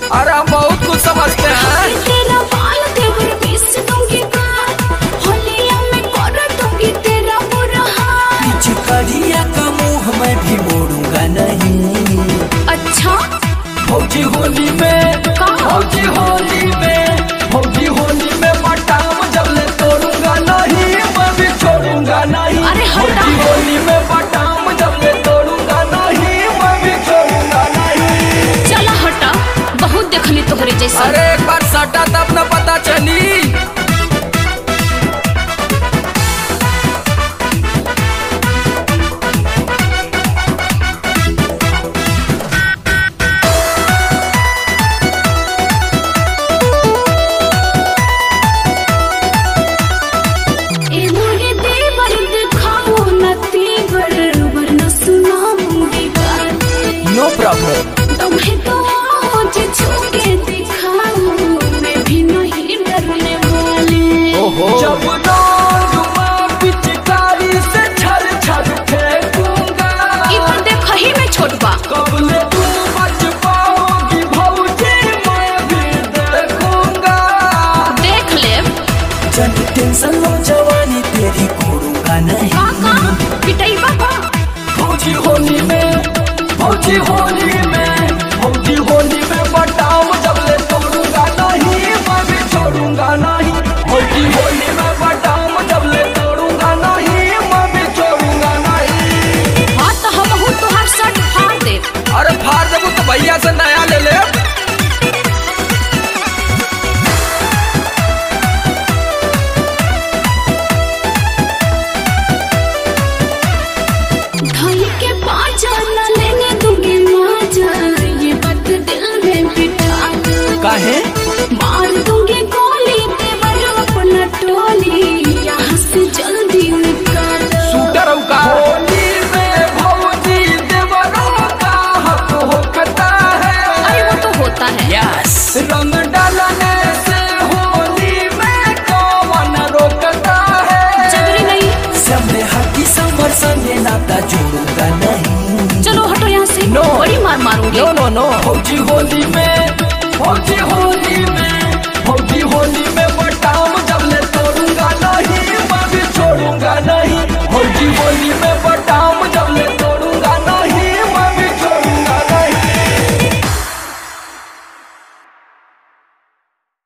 अरे हम बहुत कुछ समझते हैं। तेरा बाल देवर पीस दूंगी गाल, होलिया में कर दूंगी तेरा बुरा हाल। पिचकारिया का मुंह मैं भी मोड़ूंगा नहीं। अच्छा भौजी होली में, भौजी होली में, भौजी होली में बटाम जब ले तोड़ूंगा नहीं, मैं भी छोड़ूंगा नहीं। अरे हटा। भौजी होली में बटाम जब ले तोड़ूंगा नहीं, मैं भी छोड़ूंगा नहीं। चला हटा, बहुत देखली तोहरे जैसा। अरे एक बार सटा तब न पता चली। No problem. तुम्हें तो मुझे छू के दिखाऊं, मैं भी नहीं डरने वाली। ओहो। जब डालूंगा पिचकारी से छल छल फेंकूंगा। ये तो देख ही में छोटबा। कब ले तुम बच पाओगी भौजी, मैं भी देखूंगा। देख ले। जब टेंशन लो जवानी तेरी कोड़ूंगा नहीं। काका पिटाई बाबा। भौजी होली में, भौजी होली में, भौजी होली में बटाम जब ले तोड़ूंगा नहीं, मैं भी छोड़ूंगा नहीं। भौजी होली में बटाम जब ले तोड़ूंगा नहीं, मैं भी छोड़ूंगा नहीं। हाँ तो हम हूँ तुहार शर्ट फाड़ दे। अरे फाड़ देबू तो भैया से नया ले ले। ढल के बाजा न लेने दूंगी माजा, ये बात दिल में बिठा दे। काहे? मार दूंगी गोली तेवर अपना टोली, यहाँ से जल्दी निकाल। शूटर का होली में भौजी देवरों का हक होता है। अरे वो तो होता है। यस। रंग डालने से होली में कौन रोकता है। जबरी नहीं। सबने हाथी संवर संगे नाता जोड़ूंगा नहीं। चलो हटो यहाँ से। नो। बड़ी मार मारूंगी। नो नो नो। भौजी होली में, भौजी होली में, भौजी होली में बटाम जब ले तोड़ूंगा नहीं, मैं भी छोड़ूंगा नहीं। भौजी होली में